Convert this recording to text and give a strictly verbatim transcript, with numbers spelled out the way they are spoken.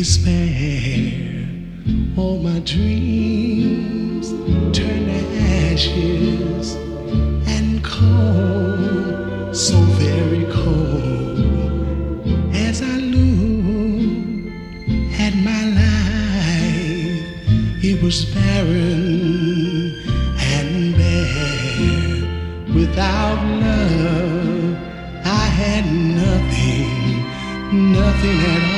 despair. All my dreams turn to ashes and cold, so very cold. As I look at my life, it was barren and bare. Without love, I had nothing, nothing at all.